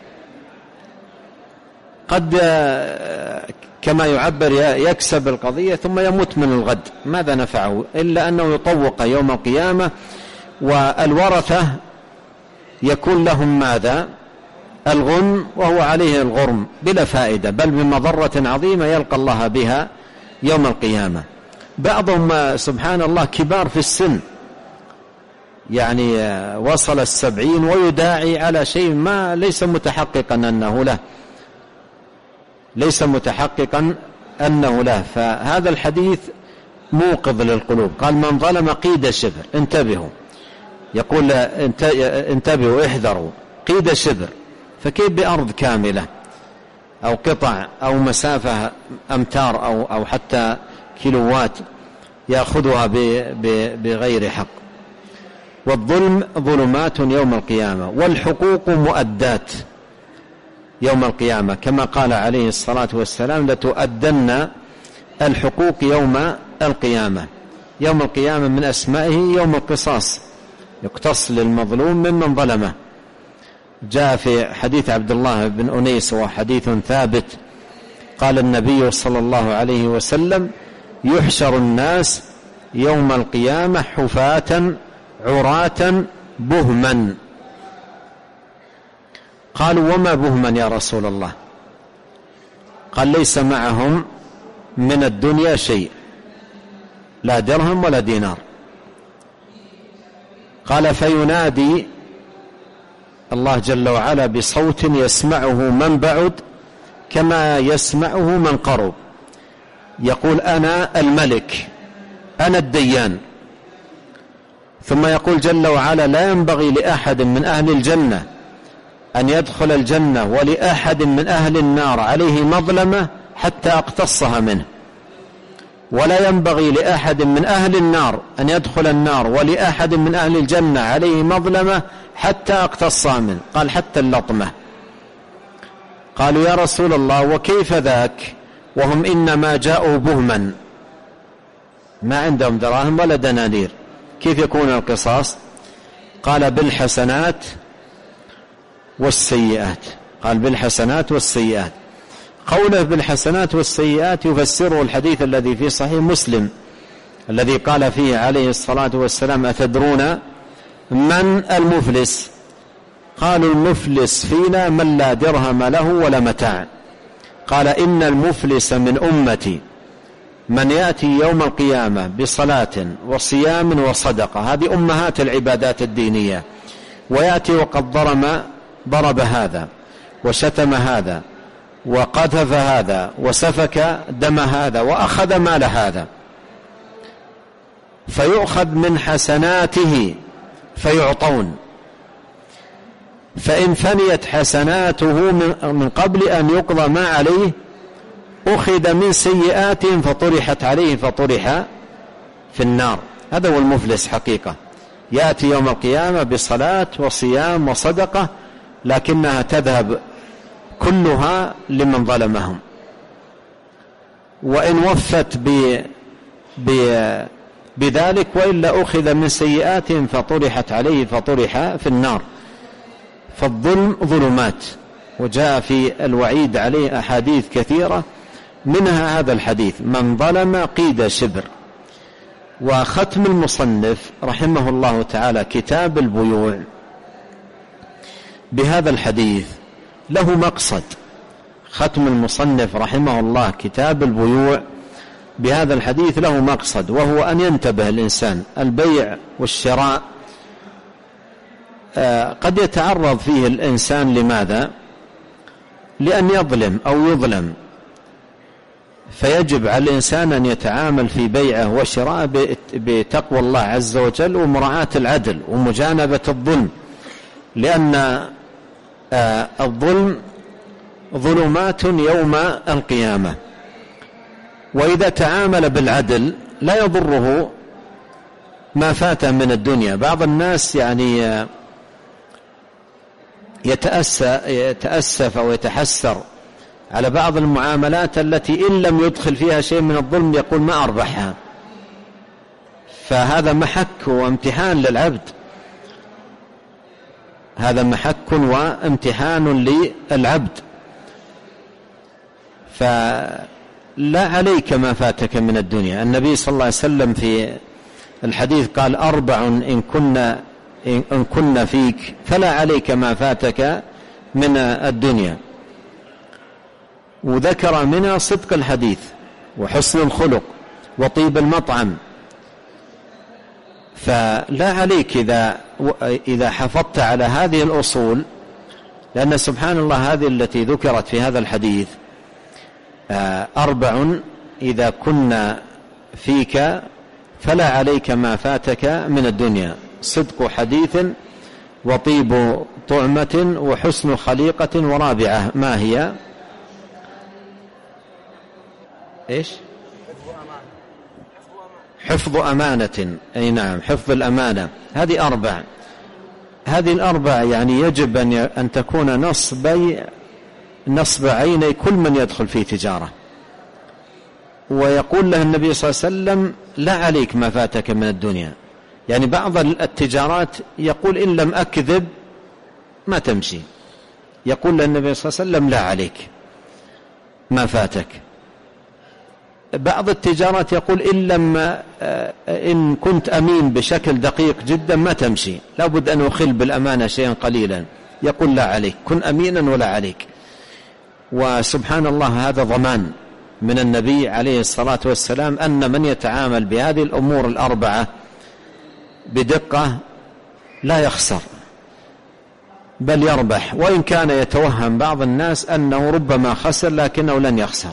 قد كما يعبر يكسب القضية ثم يموت من الغد، ماذا نفعه إلا أنه يطوق يوم القيامة، والورثة يكون لهم ماذا؟ الغنم، وهو عليه الغرم بلا فائدة، بل بمضرة عظيمة يلقى الله بها يوم القيامة. بعضهم سبحان الله كبار في السن، يعني وصل السبعين ويداعي على شيء ما ليس متحققا أنه له، ليس متحققا أنه له. فهذا الحديث موقظ للقلوب. قال من ظلم قيد شبر، انتبهوا، يقول انتبهوا احذروا، قيد شبر، فكيف بأرض كاملة أو قطع أو مسافة أمتار أو, أو حتى كيلوات يأخذها بغير حق. والظلم ظلمات يوم القيامة، والحقوق مؤدات يوم القيامة، كما قال عليه الصلاة والسلام لتؤدن الحقوق يوم القيامة. يوم القيامة من أسمائه يوم القصاص، يقتص للمظلوم ممن ظلمه. جاء في حديث عبد الله بن أنيس وحديث ثابت، قال النبي صلى الله عليه وسلم يحشر الناس يوم القيامة حفاة عراة بهما. قالوا وما بهما يا رسول الله؟ قال ليس معهم من الدنيا شيء، لا درهم ولا دينار. قال فينادي الله جل وعلا بصوت يسمعه من بعد كما يسمعه من قرب، يقول أنا الملك أنا الديان. ثم يقول جل وعلا لا ينبغي لأحد من أهل الجنة أن يدخل الجنة ولأحد من أهل النار عليه مظلمة حتى أقتصها منه، ولا ينبغي لأحد من أهل النار أن يدخل النار ولأحد من أهل الجنة عليه مظلمة حتى أقتصها منه. قال حتى اللطمة. قالوا يا رسول الله وكيف ذاك وهم إنما جاءوا بهما، ما عندهم دراهم ولا دنانير، كيف يكون القصاص؟ قال بالحسنات والسيئات. قال بالحسنات والسيئات. قوله بالحسنات والسيئات يفسره الحديث الذي في صحيح مسلم الذي قال فيه عليه الصلاة والسلام أتدرون من المفلس؟ قالوا المفلس فينا من لا درهم له ولا متاع. قال إن المفلس من أمتي من يأتي يوم القيامة بصلاة وصيام وصدقة، هذه أمهات العبادات الدينية، ويأتي وقد ضرم ضرب هذا وشتم هذا وقذف هذا وسفك دم هذا وأخذ مال هذا، فيؤخذ من حسناته فيعطون، فإن فنيت حسناته من قبل أن يقضى ما عليه أخذ من سيئاتهم فطرحت عليه فطرح في النار. هذا هو المفلس حقيقة، يأتي يوم القيامة بصلاة وصيام وصدقة لكنها تذهب كلها لمن ظلمهم، وإن وفت ب... ب... بذلك وإلا أخذ من سيئاتهم فطرحت عليه فطرح في النار. فالظلم ظلمات، وجاء في الوعيد عليه أحاديث كثيرة، منها هذا الحديث من ظلم قيد شبر. وختم المصنف رحمه الله تعالى كتاب البيوع بهذا الحديث له مقصد. ختم المصنف رحمه الله كتاب البيوع بهذا الحديث له مقصد، وهو أن ينتبه الإنسان. البيع والشراء قد يتعرض فيه الإنسان لماذا؟ لأن يظلم أو يظلم، فيجب على الإنسان أن يتعامل في بيعه وشراءه بتقوى الله عز وجل ومراعاة العدل ومجانبة الظلم، لأن الظلم ظلمات يوم القيامة. وإذا تعامل بالعدل لا يضره ما فات من الدنيا. بعض الناس يعني يتأسف أو يتحسر على بعض المعاملات التي إن لم يدخل فيها شيء من الظلم يقول ما أربحها، فهذا محك وامتحان للعبد. هذا محك وامتحان للعبد، فلا عليك ما فاتك من الدنيا. النبي صلى الله عليه وسلم في الحديث قال أربع إن كنا, إن كنا فيك فلا عليك ما فاتك من الدنيا، وذكر منها صدق الحديث وحسن الخلق وطيب المطعم. فلا عليك إذا, إذا حفظت على هذه الأصول، لأن سبحان الله هذه التي ذكرت في هذا الحديث أربع إذا كنا فيك فلا عليك ما فاتك من الدنيا: صدق حديث وطيب طعمة وحسن خليقة. ورابعة ما هي؟ إيش؟ حفظ أمانة. أي نعم، حفظ الأمانة. هذه أربع، هذه الأربع يعني يجب أن تكون نصب نصب عيني كل من يدخل في تجارة. ويقول له النبي صلى الله عليه وسلم: لا عليك ما فاتك من الدنيا. يعني بعض التجارات يقول إن لم أكذب ما تمشي، يقول له النبي صلى الله عليه وسلم: لا عليك ما فاتك. بعض التجارات يقول إن لم إن كنت أمين بشكل دقيق جدا ما تمشي، لا بد أن أخل بالأمانة شيئا قليلا، يقول: لا عليك، كن أمينا ولا عليك. وسبحان الله هذا ضمان من النبي عليه الصلاة والسلام أن من يتعامل بهذه الأمور الأربعة بدقة لا يخسر بل يربح، وإن كان يتوهم بعض الناس أنه ربما خسر لكنه لن يخسر،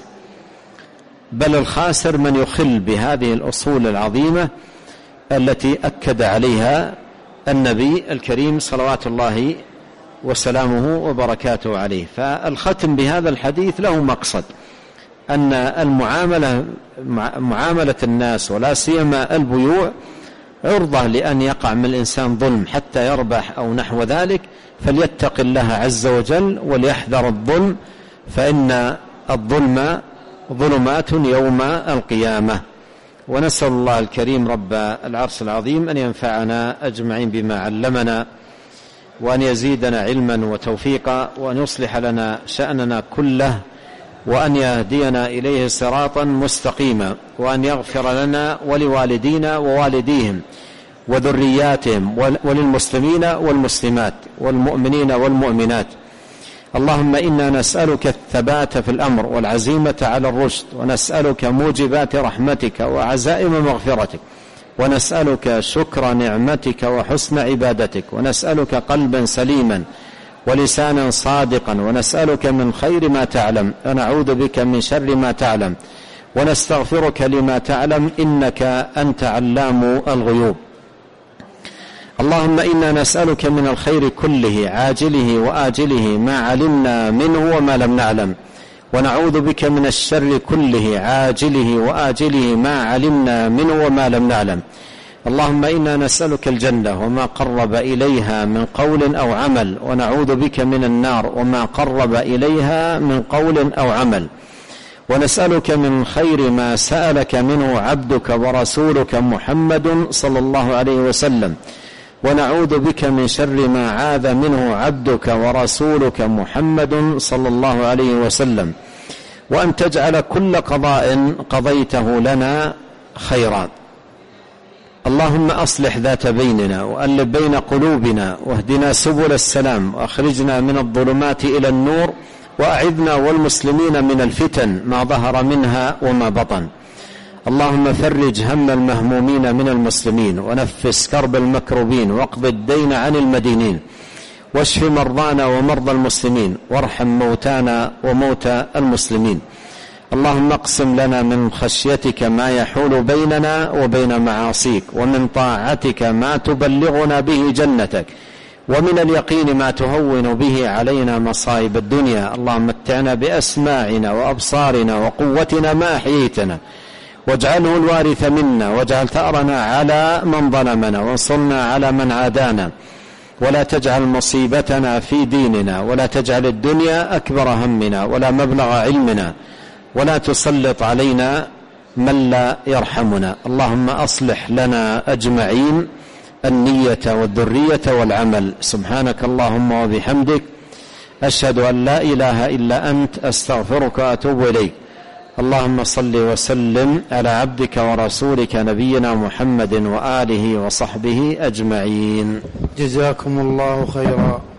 بل الخاسر من يخل بهذه الأصول العظيمة التي أكد عليها النبي الكريم صلوات الله وسلامه وبركاته عليه. فالختم بهذا الحديث له مقصد، أن المعاملة معاملة الناس ولا سيما البيوع عرضة لأن يقع من الإنسان ظلم حتى يربح أو نحو ذلك، فليتق الله عز وجل وليحذر الظلم، فإن الظلم ظلمات يوم القيامة. ونسأل الله الكريم رب العرش العظيم أن ينفعنا أجمعين بما علمنا، وأن يزيدنا علما وتوفيقا، وأن يصلح لنا شأننا كله، وأن يهدينا إليه صراطا مستقيما، وأن يغفر لنا ولوالدينا ووالديهم وذرياتهم وللمسلمين والمسلمات والمؤمنين والمؤمنات. اللهم إنا نسألك الثبات في الأمر والعزيمة على الرشد، ونسألك موجبات رحمتك وعزائم مغفرتك، ونسألك شكر نعمتك وحسن عبادتك، ونسألك قلبا سليما ولسانا صادقا، ونسألك من خير ما تعلم، ونعوذ بك من شر ما تعلم، ونستغفرك لما تعلم، إنك أنت علام الغيوب. اللهم إنا نسألك من الخير كله عاجله وآجله ما علمنا منه وما لم نعلم، ونعوذ بك من الشر كله عاجله وآجله ما علمنا منه وما لم نعلم. اللهم إنا نسألك الجنة وما قرب إليها من قول أو عمل، ونعوذ بك من النار وما قرب إليها من قول أو عمل. ونسألك من خير ما سألك منه عبدك ورسولك محمد صلى الله عليه وسلم، ونعوذ بك من شر ما عاذ منه عبدك ورسولك محمد صلى الله عليه وسلم، وأن تجعل كل قضاء قضيته لنا خيرا. اللهم أصلح ذات بيننا وألف بين قلوبنا، واهدنا سبل السلام، وأخرجنا من الظلمات إلى النور، وأعذنا والمسلمين من الفتن ما ظهر منها وما بطن. اللهم فرج هم المهمومين من المسلمين، ونفس كرب المكروبين، واقض الدين عن المدينين، واشف مرضانا ومرضى المسلمين، وارحم موتانا وموتى المسلمين. اللهم اقسم لنا من خشيتك ما يحول بيننا وبين معاصيك، ومن طاعتك ما تبلغنا به جنتك، ومن اليقين ما تهون به علينا مصائب الدنيا. اللهم متعنا بأسماعنا وأبصارنا وقوتنا ما أحييتنا، واجعله الوارث منا، واجعل ثأرنا على من ظلمنا، وانصرنا على من عادانا، ولا تجعل مصيبتنا في ديننا، ولا تجعل الدنيا أكبر همنا ولا مبلغ علمنا، ولا تسلط علينا من لا يرحمنا. اللهم أصلح لنا أجمعين النية والذرية والعمل. سبحانك اللهم وبحمدك، أشهد أن لا إله إلا أنت، أستغفرك وأتوب إليك. اللهم صل وسلم على عبدك ورسولك نبينا محمد وآله وصحبه أجمعين. جزاكم الله خيرا.